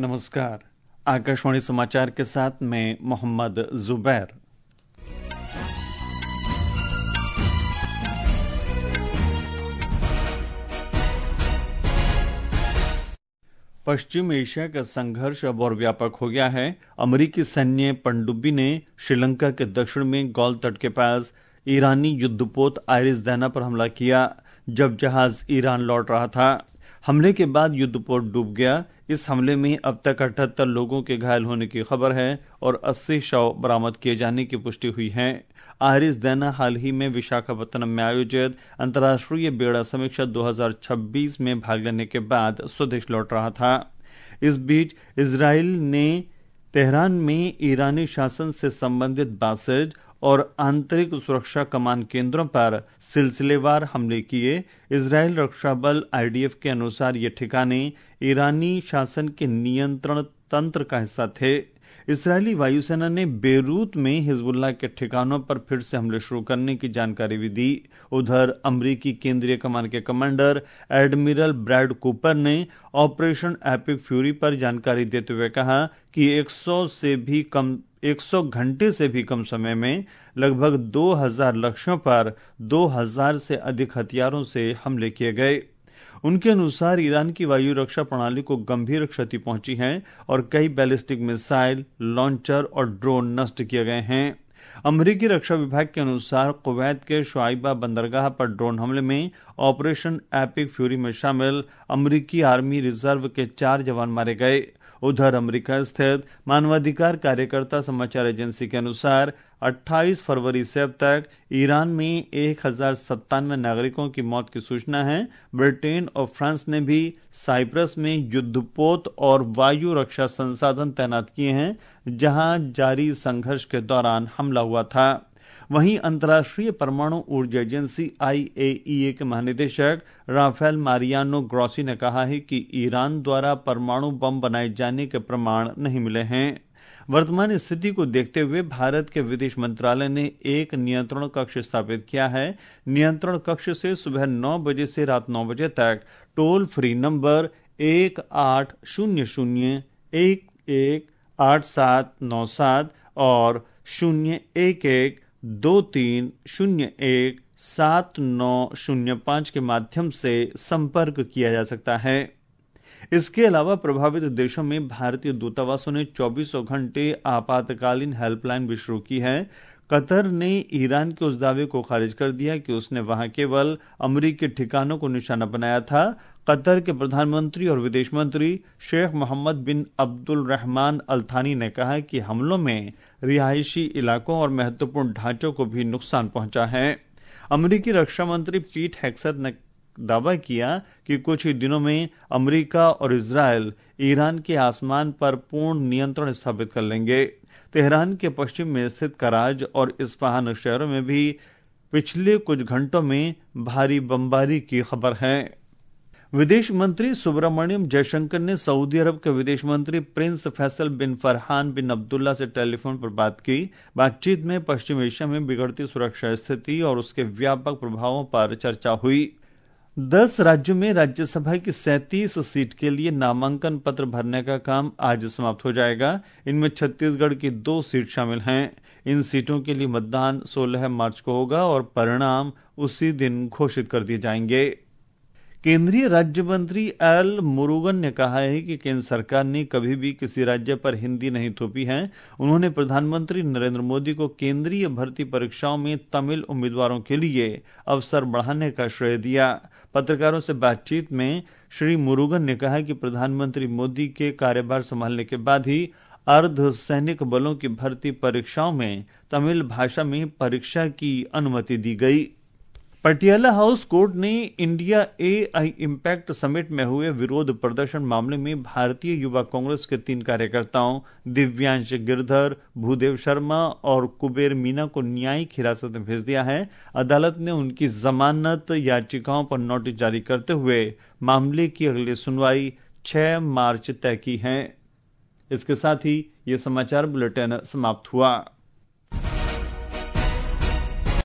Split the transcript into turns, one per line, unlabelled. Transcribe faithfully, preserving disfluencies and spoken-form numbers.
नमस्कार। आकाशवाणी समाचार के साथ मैं मोहम्मद जुबैर। पश्चिम एशिया का संघर्ष अब और व्यापक हो गया है। अमेरिकी सैन्य पनडुब्बी ने श्रीलंका के दक्षिण में गौल तट के पास ईरानी युद्धपोत आइरिस दैना पर हमला किया जब जहाज ईरान लौट रहा था। हमले के बाद युद्धपोत डूब गया। इस हमले में अब तक अठहत्तर लोगों के घायल होने की खबर है और अस्सी शव बरामद किए जाने की पुष्टि हुई है। आइरिस दैना हाल ही में विशाखापत्तनम में आयोजित अंतर्राष्ट्रीय बेड़ा समीक्षा दो हज़ार छब्बीस में भाग लेने के बाद स्वदेश लौट रहा था। इस बीच इजराइल ने तेहरान में ईरानी शासन से संबंधित बासेज और आंतरिक सुरक्षा कमान केंद्रों पर सिलसिलेवार हमले किए। इजरायल रक्षा बल आईडीएफ के अनुसार ये ठिकाने ईरानी शासन के नियंत्रण तंत्र का हिस्सा थे। इस्राएली वायुसेना ने बेरूत में हिजबुल्लाह के ठिकानों पर फिर से हमले शुरू करने की जानकारी भी दी। उधर अमरीकी केंद्रीय कमान के कमांडर एडमिरल ब्रैड कूपर ने ऑपरेशन एपिक फ्यूरी पर जानकारी देते हुए कहा कि सौ से भी कम सौ घंटे से भी कम समय में लगभग दो हज़ार लक्ष्यों पर दो हज़ार से अधिक हथियारों से हमले किए गए। उनके अनुसार ईरान की वायु रक्षा प्रणाली को गंभीर क्षति पहुंची है और कई बैलिस्टिक मिसाइल, लॉन्चर और ड्रोन नष्ट किए गए हैं। अमेरिकी रक्षा विभाग के अनुसार कुवैत के शुआइबा बंदरगाह पर ड्रोन हमले में ऑपरेशन एपिक फ्यूरी में शामिल अमेरिकी आर्मी रिजर्व के चार जवान मारे गए। उधर अमेरिका स्थित मानवाधिकार कार्यकर्ता समाचार एजेंसी के अनुसार अट्ठाईस फरवरी से अब तक ईरान में एक हजार सत्तानवे नागरिकों की मौत की सूचना है। ब्रिटेन और फ्रांस ने भी साइप्रस में युद्धपोत और वायु रक्षा संसाधन तैनात किए हैं, जहां जारी संघर्ष के दौरान हमला हुआ था। वहीं अंतर्राष्ट्रीय परमाणु ऊर्जा एजेंसी आईएईए के महानिदेशक राफेल मारियानो ग्रोसी ने कहा है कि ईरान द्वारा परमाणु बम बनाए जाने के प्रमाण नहीं मिले हैं। वर्तमान स्थिति को देखते हुए भारत के विदेश मंत्रालय ने एक नियंत्रण कक्ष स्थापित किया है। नियंत्रण कक्ष से सुबह नौ बजे से रात नौ बजे तक टोल फ्री नंबर एक आठ शून्य शून्य एक एक आठ सात नौ सात और शून्य एक एक दो तीन शून्य एक सात नौ शून्य पांच के माध्यम से संपर्क किया जा सकता है। इसके अलावा प्रभावित देशों में भारतीय दूतावासों ने चौबीसों घंटे आपातकालीन हेल्पलाइन भी शुरू की है। कतर ने ईरान के उस दावे को खारिज कर दिया कि उसने वहां केवल अमेरिकी ठिकानों को निशाना बनाया था। कतर के प्रधानमंत्री और विदेश मंत्री शेख मोहम्मद बिन अब्दुल रहमान अल थानी ने कहा कि हमलों में रिहायशी इलाकों और महत्वपूर्ण ढांचों को भी नुकसान पहुंचा है। अमेरिकी रक्षा मंत्री पीट हेग्सेथ ने दावा किया कि कुछ ही दिनों में अमेरिका और इजरायल ईरान के आसमान पर पूर्ण नियंत्रण स्थापित कर लेंगे। तेहरान के पश्चिम में स्थित कराज और इस्फहान शहरों में भी पिछले कुछ घंटों में भारी बमबारी की खबर है। विदेश मंत्री सुब्रमण्यम जयशंकर ने सऊदी अरब के विदेश मंत्री prince Faisal bin Farhan bin Abdullah से टेलीफोन पर बात की। बातचीत में पश्चिम एशिया में बिगड़ती सुरक्षा स्थिति और उसके व्यापक प्रभावों पर चर्चा हुई। दस राज्यों में राज्यसभा की सैंतीस सीट के लिए नामांकन पत्र भरने का काम आज समाप्त हो जाएगा। इनमें छत्तीसगढ़ की दो सीट शामिल हैं। इन सीटों के लिए मतदान सोलह मार्च को होगा और परिणाम उसी दिन घोषित कर दिए जाएंगे। केंद्रीय राज्य मंत्री एल मुरुगन ने कहा है कि केंद्र सरकार ने कभी भी किसी राज्य पर हिंदी नहीं थोपी है। उन्होंने प्रधानमंत्री नरेंद्र मोदी को केंद्रीय भर्ती परीक्षाओं में तमिल उम्मीदवारों के लिए अवसर बढ़ाने का श्रेय दिया। पत्रकारों से बातचीत में श्री मुरुगन ने कहा कि प्रधानमंत्री मोदी के कार्यभार संभालने के बाद ही अर्ध सैनिक बलों की भर्ती परीक्षाओं में तमिल भाषा में परीक्षा की अनुमति दी गई। पटियाला हाउस कोर्ट ने इंडिया एआई इम्पैक्ट समिट में हुए विरोध प्रदर्शन मामले में भारतीय युवा कांग्रेस के तीन कार्यकर्ताओं दिव्यांश गिरधर, भूदेव शर्मा और कुबेर मीना को न्यायिक हिरासत में भेज दिया है। अदालत ने उनकी जमानत याचिकाओं पर नोटिस जारी करते हुए मामले की अगली सुनवाई छह मार्च तय की है। इसके साथ ही ये समाचार बुलेटिन समाप्त हुआ।